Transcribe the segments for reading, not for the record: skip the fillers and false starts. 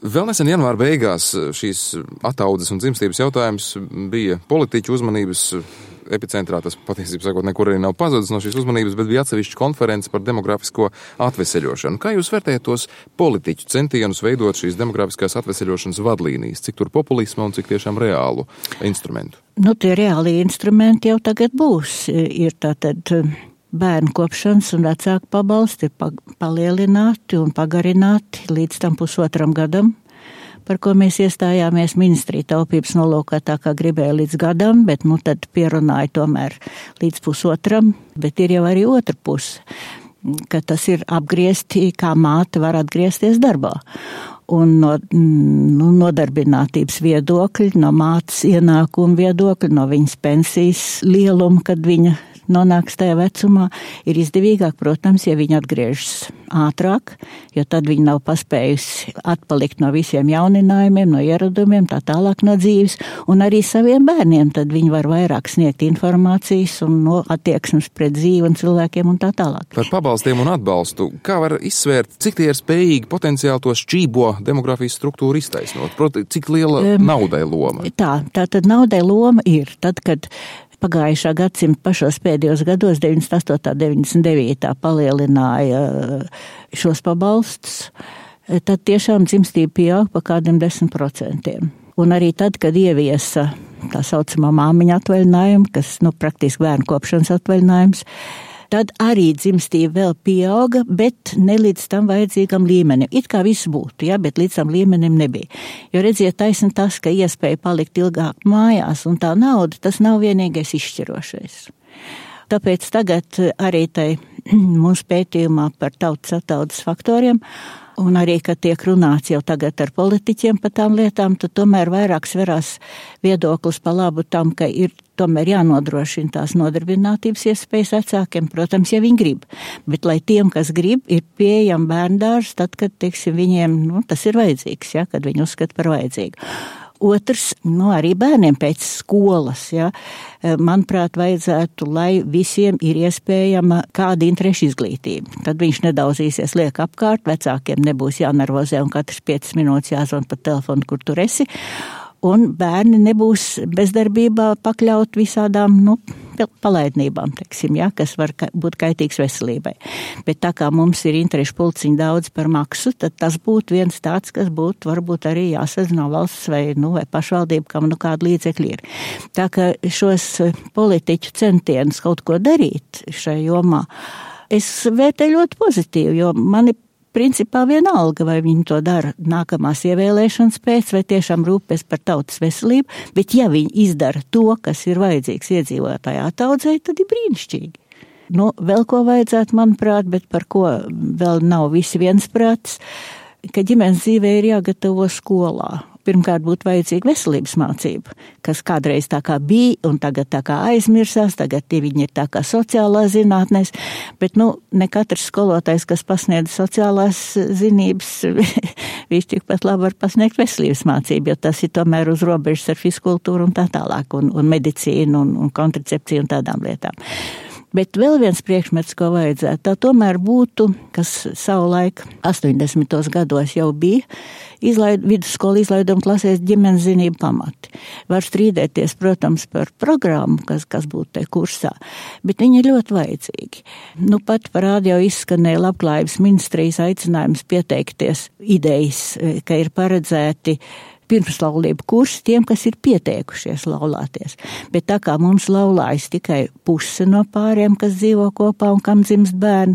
Vēl nesen janvāra beigās šīs ataudzes un dzimstības jautājums bija politiķu uzmanības epicentrā. Tas patiesībā sakot nekur arī nav pazudis no šīs uzmanības, bet bija atsevišķa konference par demografisko atveseļošanu. Kā jūs vērtējat tos politiķu centienus veidot šīs demografiskās atveseļošanas vadlīnijas? Cik tur populisma un cik tiešām reālu instrumentu? Tie reāli instrumenti jau tagad būs. Ir tātad bērnu kopšanas un vecāku pabalsti ir palielināti un pagarināti līdz tam 1,5 gadam, par ko mēs iestājāmies ministrija taupības nolūkā, tā kā gribēja līdz gadam, bet tad pierunāja tomēr līdz 1,5, bet ir jau arī otra puse, ka tas ir apgriezti, kā māte var atgriezties darbā. Un no nodarbinātības viedokļa, no mātes ienākuma viedokļa, no viņas pensijas lieluma, kad viņa nonāks tajā vecumā, ir izdevīgāk, protams, ja viņa atgriežas ātrāk, jo tad viņa nav paspējusi atpalikt no visiem jauninājumiem, no ieradumiem, tā tālāk no dzīves, un arī saviem bērniem, tad viņi var vairāk sniegt informācijas un no attieksmes pret dzīvi un cilvēkiem un tā tālāk. Par pabalstiem un atbalstu, kā var izsvērt, cik tie ir spējīgi potenciāli to šķībo demografijas struktūru iztaisnot? Proti, cik liela naudai loma? Tātad naudai loma ir tad, kad pagājušā gadsimta pašos pēdējos gados, 98. 99. palielināja šos pabalstus, tad tiešām dzimstība pieaug pa kādiem 10%. Un arī tad, kad ieviesa tā saucamā māmiņa atvaļinājumu, kas, praktiski bērnu kopšanas atvaļinājums, tad arī dzimstība vēl pieauga, bet ne līdz tam vajadzīgam līmenim. It kā viss būtu, bet līdz tam līmenim nebija. Jo redziet, taisni tas, ka iespēja palikt ilgāk mājās un tā nauda, tas nav vienīgais izšķirošais. Tāpēc tagad arī tai mūsu pētījumā par tautas ataudzes faktoriem, un arī, kad tiek runāts jau tagad ar politiķiem par tām lietām, tad tomēr vairāk sverās viedoklis pa labu tam, ka ir tomēr jānodrošina tās nodarbinātības iespējas vecākiem, protams, ja viņi grib. Bet lai tiem, kas grib, ir pieejami bērndārs, tad, kad, viņiem, tas ir vajadzīgs, kad viņi uzskata par vajadzīgu. Otrs, arī bērniem pēc skolas, manuprāt, vajadzētu, lai visiem ir iespējama kāda interešu izglītība. Tad viņš nedaudzīsies liek apkārt, vecākiem nebūs jānervozē un katrs 5 minūtes jāzvan pa telefonu, kur tur esi. Un bērni nebūs bezdarbībā pakļaut visādām, palaidnībām, kas var būt kaitīgs veselībai. Bet tā kā mums ir interešu pulciņi daudz par maksu, tad tas būtu viens tāds, kas būtu varbūt arī jāsadz no valsts vai pašvaldību, kam kāda līdzekļi ir. Tā kā šos politiķu centienus kaut ko darīt šai jomā, es vērtēju ļoti pozitīvi, jo mani principā vienalga, vai viņi to dara nākamās ievēlēšanas pēc, vai tiešām rūpēs par tautas veselību, bet ja viņi izdara to, kas ir vajadzīgs iedzīvotāju ataudzei, tad ir brīnišķīgi. Vēl ko vajadzētu, manuprāt, bet par ko vēl nav visi viensprātis, ka ģimenes dzīvē ir jāgatavo skolā. Pirmkārt būtu vajadzīga veselības mācība, kas kādreiz tā kā bija un tagad tā kā aizmirsās, tagad viņi ir tā kā sociālās zinātnēs, bet ne katrs skolotājs, kas pasniedz sociālās zinības, viņš tikpat labi var pasniegt veselības mācību, jo tas ir tomēr uz robežas ar fiskultūru un tā tālāk, un medicīnu un kontracepciju un tādām lietām. Bet vēl viens priekšmets, ko vajadzētu, tā tomēr būtu, kas savulaik 80. gados jau bija, vidusskola izlaiduma klasēs ģimenes zinību pamati. Var strīdēties, protams, par programmu, kas būtu te kursā, bet viņi ir ļoti vajadzīgi. Pat par radio izskanēja Labklājības ministrijas aicinājums pieteikties idejas, ka ir paredzēti pirmslaulību kursi tiem, kas ir pieteikušies laulāties. Bet tā kā mums laulājas tikai puse no pāriem, kas dzīvo kopā un kam dzimst bērni,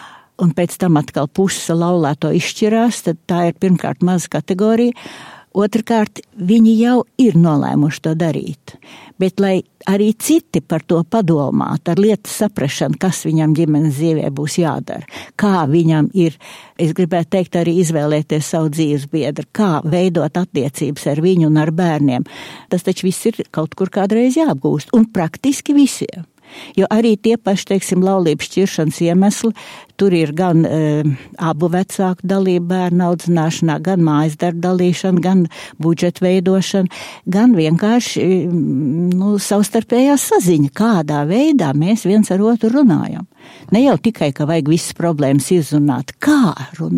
un pēc tam atkal puse laulāto izšķirās, tad tā ir pirmkārt maza kategorija. Otrkārt, viņi jau ir nolēmuši to darīt. Bet, lai arī citi par to padomātu, ar lietas saprašanu, kas viņam ģimenes dzīvē būs jādara, kā viņam ir, es gribētu teikt, arī izvēlēties savu dzīves biedru, kā veidot attiecības ar viņu un ar bērniem, tas taču viss ir kaut kur kādreiz jāapgūst, un praktiski visiem. Jo arī tie paši, laulības šķiršanas iemesli, tur ir gan abu vecāku dalība bērnu audzināšanā, gan mājas darba dalīšana, gan budžeta veidošana, gan vienkārši savstarpējā saziņa, kādā veidā mēs viens ar otru runājam. Ne jau tikai, ka vajag visas problēmas izrunāt, kā runāt.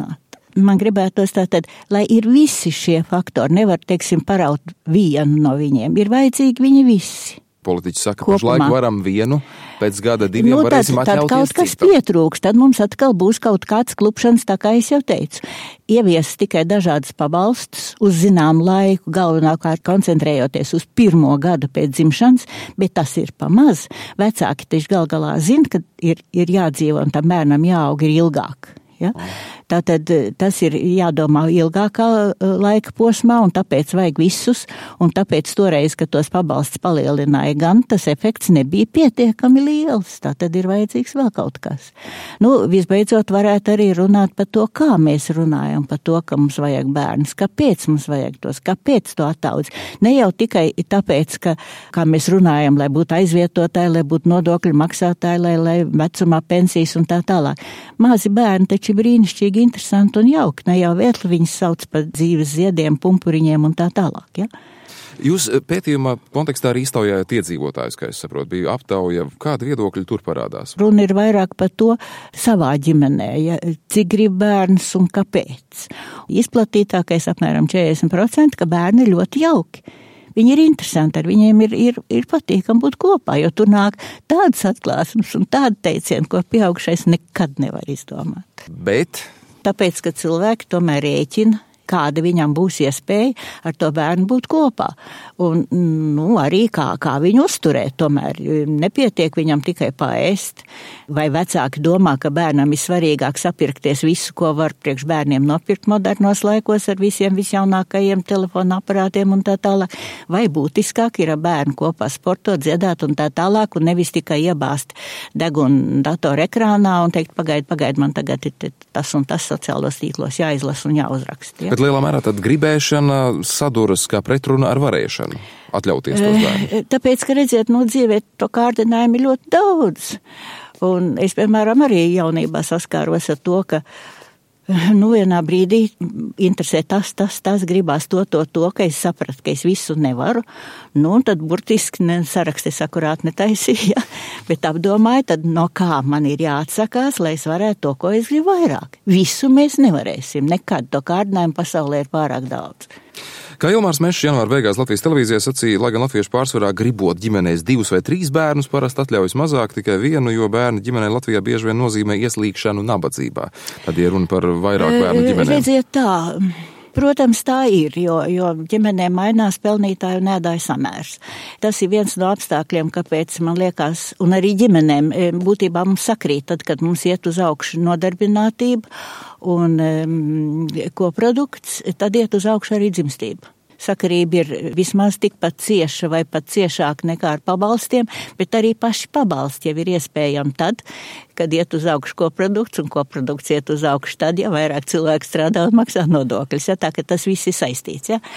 man gribētos tātad, lai ir visi šie faktori, nevar, teiksim, paraut vienu no viņiem, ir vajadzīgi viņi visi. Politiķi saka, pašlaik varam vienu, pēc gada diviem varēsim atļauties tad kaut kas pietrūks, tad mums atkal būs kaut kāds klupšanas, tā kā es jau teicu. Ievies tikai dažādas pabalstus uz zināmu laiku, galvenokārt koncentrējoties uz 1. gadu pēc dzimšanas, bet tas ir pamaz. Vecāki taču galā zina, ka ir jādzīvo un tam bērnam jāaug ir ilgāk. Ja? Tātad tas ir jādomā ilgākā laika posmā, un tāpēc vajag visus, un tāpēc toreiz, kad tos pabalsts palielināja, gan tas efekts nebija pietiekami liels, tātad ir vajadzīgs vēl kaut kas. Visbeidzot varētu arī runāt par to, kā mēs runājam, par to, ka mums vajag bērnus, kāpēc mums vajag tos, kāpēc to attaudz. Ne jau tikai tāpēc, ka, kā mēs runājam, lai būtu aizvietotāji, lai būtu nodokļu maksātāji, lai vecumā pensijas un tā tālāk. Mazi bērni taču brīnišķīgi interesanti un jauki, ne jau vietli viņus sauc par dzīves ziediem, pumpuriņiem un tā tālāk, ja? Jūs pētījumā kontekstā arī iztaujājat iedzīvotājus, kā es saprotu, bija aptauja, kāda viedokļa tur parādās? Runa ir vairāk par to savā ģimenē, ja, cik grib bērns un kāpēc. Izplatītākais apmēram 40%, ka bērni ir ļoti jauki. Viņi ir interesanti, ar viņiem ir patīkami būt kopā, jo tur nāk tādas atklāsmes un tāda teiciena, ko pieaugšais nekad nevar izdomāt. Bet? Tāpēc, ka cilvēki tomēr rēķina, kāda viņam būs iespēja ar to bērnu būt kopā. Un, arī kā viņu uzturēt, tomēr nepietiek viņam tikai paēst. Vai vecāki domā, ka bērnam ir svarīgāk sapirkties visu, ko var priekš bērniem nopirkt modernos laikos ar visiem visjaunākajiem telefona aparātiem un tā tālāk. Vai būtiskāk ir ar bērnu kopā sportot, dziedāt un tā tālāk, un nevis tikai iebāzt degunu datoru ekrānā un teikt, pagaid, man tagad ir tas un tas sociālos tīklos jāizlas un jāuzraksta. Ja? Bet lielā mērā tad gribēšana saduras kā pretruna ar varēšanu atļauties tos bērnus. Tāpēc, ka redziet, dzīvē to kārdinājumu ir ļoti daudz. Un es, piemēram, arī jaunībā saskāros ar to, ka vienā brīdī interesē tas, gribās to, ka es sapratu, ka es visu nevaru. Un tad burtiski sarakstis akurāt netaisīja, bet apdomāju, tad no kā man ir jāatsakās, lai es varētu to, ko es gribu vairāk. Visu mēs nevarēsim, nekad to kārdinājumu pasaulē ir pārāk daudz. Kā Ilmārs Mešs janvāra beigās Latvijas televīzijā sacīja, lai gan latviešu pārsvarā gribot ģimenēs 2 vai 3 bērnus, parasti atļaujas mazāk, tikai vienu, jo bērni ģimenē Latvijā bieži vien nozīmē ieslīgšanu nabadzībā. Tad ir runa par vairāk bērnu ģimenēm. Redziet tā. Protams, tā ir, jo ģimenēm mainās pelnītāju un ēdāju samērs. Tas ir viens no apstākļiem, kāpēc man liekas, un arī ģimenēm būtībā mums sakrīt, tad, kad mums iet uz augšu nodarbinātība un koprodukts, tad iet uz augšu arī dzimstība. Sakarība ir vismaz tikpat cieša vai pat ciešāka nekā ar pabalstiem, bet arī paši pabalsti jau ir iespējami tad, kad iet uz augšu koprodukts, un koprodukts iet uz augšu tad, ja vairāk cilvēku strādā un maksā nodokļus. Ja, tā, ka tas viss ir saistīts. Ja.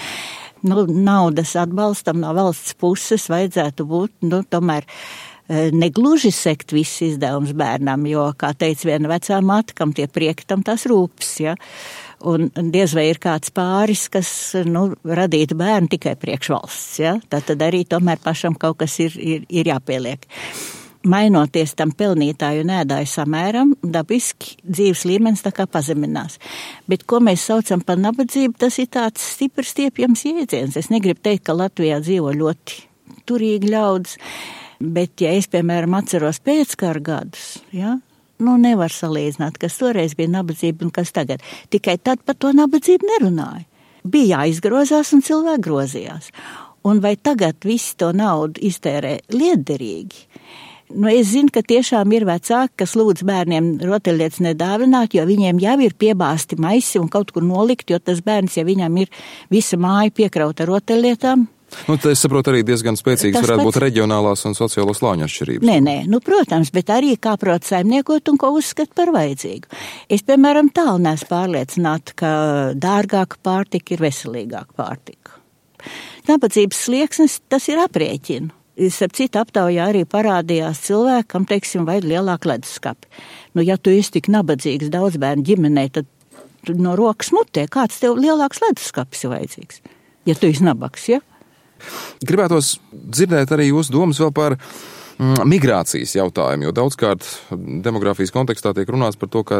Naudas atbalstam no valsts puses vajadzētu būt, tomēr negluži sekt viss izdevums bērnam, jo, kā teica viena vecā māte, kam tie prieki, tam tās rūpes, ja. Un diez vai ir kāds pāris, kas, radītu bērnu tikai priekš valsts, ja. Tad arī tomēr pašam kaut kas ir jāpieliek. Mainoties tam pelnītāju un ēdāju samēram, dabiski dzīves līmenis tā kā pazeminās. Bet ko mēs saucam par nabadzību, tas ir tāds stiprs stiepjams jēdziens. Es negribu teikt, ka Latvijā dzīvo ļoti turīgi ļaudis, bet ja es, piemēram, atceros pēckara gadus, ja, nevar salīdzināt, kas toreiz bija nabadzība un kas tagad. Tikai tad par to nabadzību nerunāja. Bija jāizgrozās un cilvēki grozījās. Un vai tagad visi to naudu iztērē lietderīgi? Es zinu, ka tiešām ir vecāki, kas lūdz bērniem rotaļlietas nedāvināt, jo viņiem jau ir piebāsti maisi un kaut kur nolikt, jo tas bērns, ja viņam ir visa māja piekrauta rotaļlietām. Es saprotu, arī diezgan spēcīgas varētu būt reģionālās un sociālo slāņu atšķirības. Nē, protams, bet arī kā prot saimniekot un ko uzskat par vajadzīgu. Es, piemēram, tālu neesmu pārliecināta, ka dārgāka pārtika ir veselīgāka pārtika. Nabadzības slieksnis, tas ir aprēķinu. Starp citu aptaujā arī parādījās cilvēki, kam, teiksim, vajag lielāku leduskapi. Ja tu esi tik nabadzīgs daudz bērnu ģimenē, tad no rokas mutē, kāds tev lielāks leduskapis ir vajadzīgs? Ja tu esi nabaks, ja? Gribētos dzirdēt arī jūsu domas vēl par migrācijas jautājumu, jo daudzkārt demogrāfijas kontekstā tiek runāts par to, ka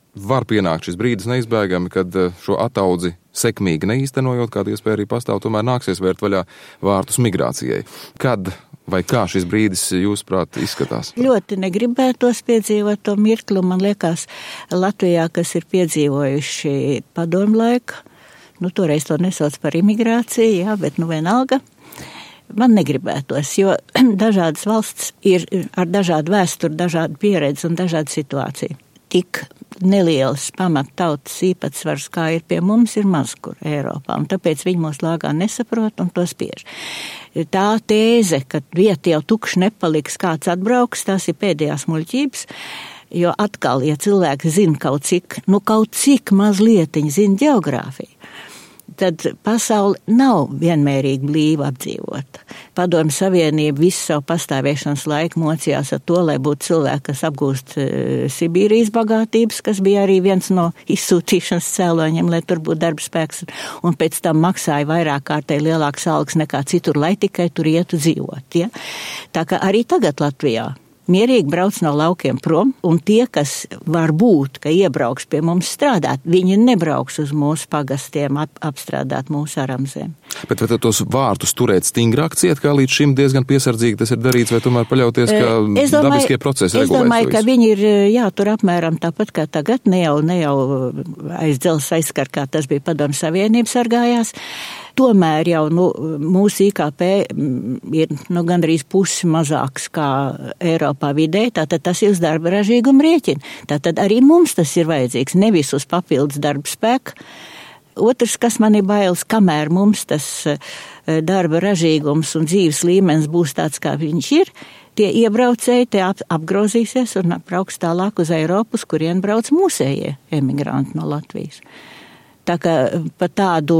var pienākt šis brīdis neizbēgami, kad šo ataudzi sekmīgi neīstenojot, kāda iespēja arī pastāv, tomēr nāksies vērt vaļā vārtus migrācijai. Kad vai kā šis brīdis, jūsuprāt, izskatās? Ļoti negribētos piedzīvot to mirkli. Man liekas, Latvijā, kas ir piedzīvojuši padomju laiku, toreiz to nesauc par imigrāciju, jā, bet vienalga. Man negribētos, jo dažādas valsts ir ar dažādu vēsturi, dažādu pieredzi un dažādu situāciju. Tik nelielas pamattautas īpatsvars, kā ir pie mums, ir maz kur Eiropā, un tāpēc viņi mūs lāgā nesaprot un to spiež. Tā tēze, ka vieta jau tukši nepaliks, kāds atbrauks, tās ir pēdējās muļķības, jo atkal, ja cilvēki zina kaut cik mazlietiņi zina ģeogrāfiju, tad pasauli nav vienmērīgi blīvi apdzīvota. Padomju Savienība visu savu pastāvēšanas laiku mocījās ar to, lai būtu cilvēki, kas apgūst Sibīrijas bagātības, kas bija arī viens no izsūtīšanas cēloņiem, lai tur būtu darba spēks, un pēc tam maksāja vairāk kārtēji lielākas algas nekā citur, lai tikai tur ietu dzīvot. Ja? Tā kā arī tagad Latvijā mierīgi brauc no laukiem prom, un tie, kas var būt, ka iebrauks pie mums strādāt, viņi nebrauks uz mūsu pagastiem apstrādāt mūsu aramzēm. Bet vai tos vārtus turēt stingrāk ciet, kā līdz šim diezgan piesardzīgi tas ir darīts, vai tomēr paļauties, ka dabiskie procesi regulēs? Es domāju, ka viņi ir jātur apmēram tāpat kā tagad, ne jau aiz dzelzs aizskar, kā tas bija Padomju Savienība sargājās. Tomēr jau mūsu IKP ir gandrīz pusi mazāks kā Eiropā vidēji, tātad tas ir uz darba ražīguma rēķina. Tātad arī mums tas ir vajadzīgs, nevis uz papildus darba spēka. Otrs, kas man ir bailes, kamēr mums tas darba ražīgums un dzīves līmenis būs tāds, kā viņš ir, tie iebraucēji te apgrozīsies un brauks tālāk uz Eiropu, uz kurien brauc mūsējie emigranti no Latvijas. Tā kā pa tādu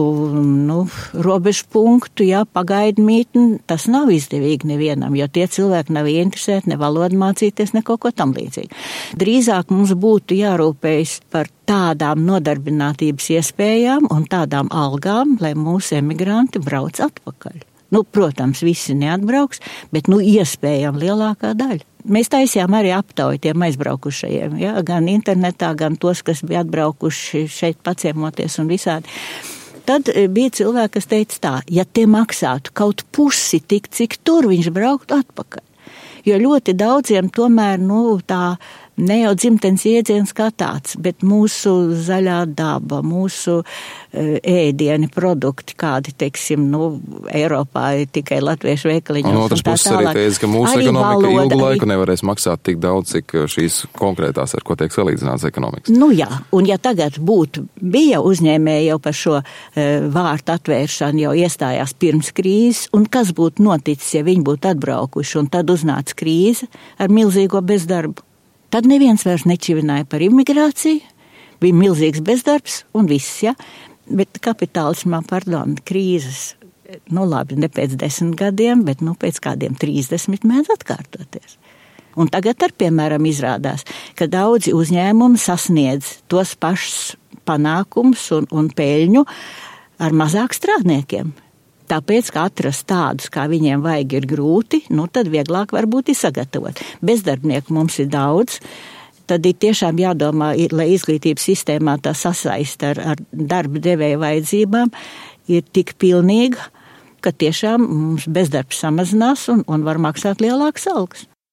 robežu punktu, pagaidu mītni, tas nav izdevīgi nevienam, jo tie cilvēki nav ieinteresēti ne valodu mācīties, ne kaut ko tam līdzīgi. Drīzāk mums būtu jārūpējas par tādām nodarbinātības iespējām un tādām algām, lai mūsu emigranti brauc atpakaļ. Protams, visi neatbrauks, bet iespējami lielākā daļa. Mēs taisījām arī aptauju tiem aizbraukušajiem, gan internetā, gan tos, kas bija atbraukuši šeit paciemoties un visādi. Tad bija cilvēki, kas teica tā, ja tie maksātu kaut pusi tik, cik tur viņš brauktu atpakaļ. Jo ļoti daudziem tomēr, tā ne jau dzimtenes iedziens kā tāds, bet mūsu zaļā daba, mūsu ēdieni produkti, kādi, teiksim, Eiropā ir tikai latviešu veikaliņos. Un otrs puses arī teica, ka mūsu ekonomika ilgu laiku nevarēs maksāt tik daudz, cik šīs konkrētās, ar ko tiek salīdzināts ekonomikas. Jā, un ja tagad bija uzņēmēji jau par šo vārtu atvēršanu, jau iestājās pirms krīzes, un kas būtu noticis, ja viņi būtu atbraukuši, un tad uznāca krīze ar milzīgo bezdarbu. Tad neviens vairs nečivināja par imigrāciju, bija milzīgs bezdarbs un viss, bet kapitālismā, krīzes, labi, ne pēc 10 gadiem, bet pēc kādiem 30 mēdz atkārtoties. Un tagad piemēram, izrādās, ka daudzi uzņēmumi sasniedz tos pašus panākumus un peļņu ar mazāk strādniekiem. Tāpēc, ka atrast tādus, kā viņiem vajag, ir grūti, tad vieglāk varbūt ir sagatavot. Bezdarbnieku mums ir daudz, tad ir tiešām jādomā, lai izglītības sistēmā tā sasaista ar darba devēja vajadzībām ir tik pilnīga, ka tiešām mums bezdarbs samazinās un var maksāt lielākas algas.